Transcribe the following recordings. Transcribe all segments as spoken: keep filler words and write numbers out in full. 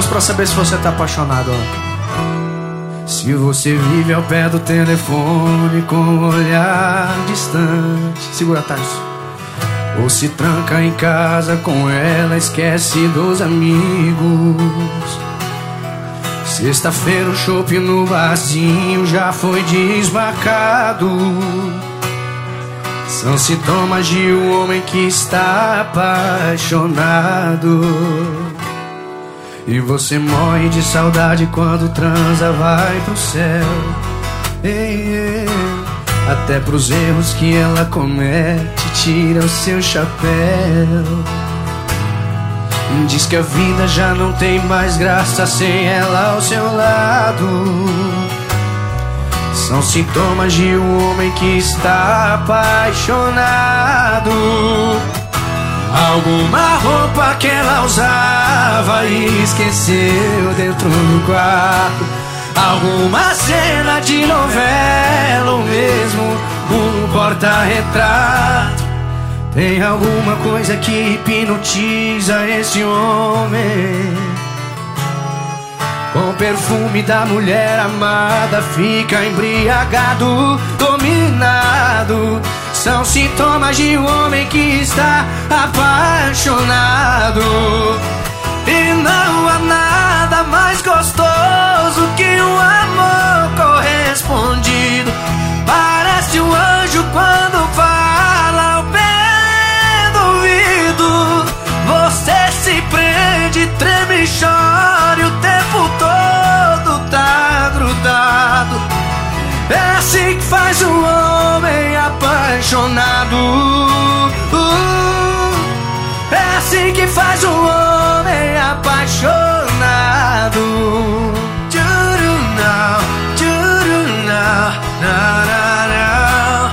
pra saber se você tá apaixonado, ó. Se você vive ao pé do telefone com um olhar distante, segura, Tarso. Ou se tranca em casa com ela, esquece dos amigos. Sexta-feira o chopp no barzinho já foi desmarcado. São sintomas de um homem que está apaixonado. E você morre de saudade quando transa, vai pro céu. Ei, ei. Até pros erros que ela comete, tira o seu chapéu. Diz que a vida já não tem mais graça sem ela ao seu lado. São sintomas de um homem que está apaixonado. Alguma roupa que ela usava e esqueceu dentro do quarto. Alguma cena de novela ou mesmo um porta-retrato. Tem alguma coisa que hipnotiza esse homem. Com o perfume da mulher amada fica embriagado, dominado. São sintomas de um homem que está apaixonado. E não há nada mais gostoso que um amor correspondido. Parece um anjo quando fala ao pé do ouvido. Você se prende, treme e chora e o tempo todo tá grudado. É assim que faz um homem apaixonado. uh, É assim que faz um homem apaixonado. Tchurunau, tchurunau, lararau,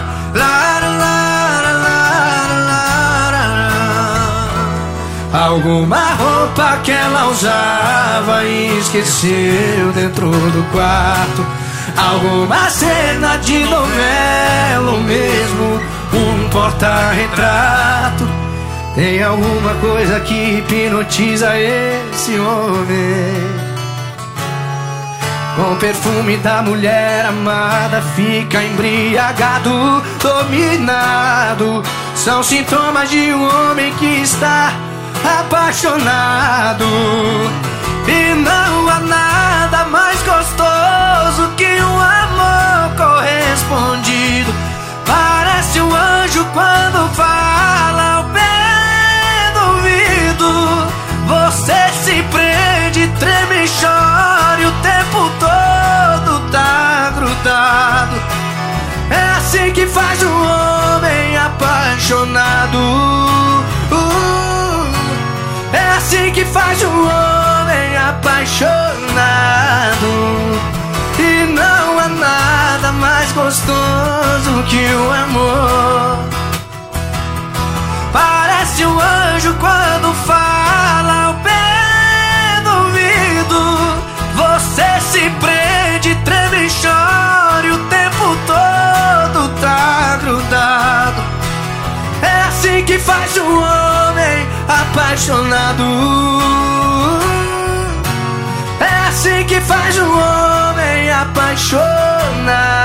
lararau. Alguma roupa que ela usava e esqueceu dentro do quarto. Alguma cena de novela ou mesmo um porta-retrato. Tem alguma coisa que hipnotiza esse homem. Com o perfume da mulher amada fica embriagado, dominado. São sintomas de um homem que está apaixonado. E não há nada mais gostoso que um amor correspondido. Parece um anjo quando fala ao pé do ouvido. Você se prende, treme e chora e o tempo todo tá grudado. É assim que faz um homem apaixonado. uh, É assim que faz um homem apaixonado. E não há nada mais gostoso que o amor. Parece um anjo quando fala ao pé do ouvido. Você se prende, treme e chora e o tempo todo tá grudado. É assim que faz um homem apaixonado. É assim que faz um homem apaixonado.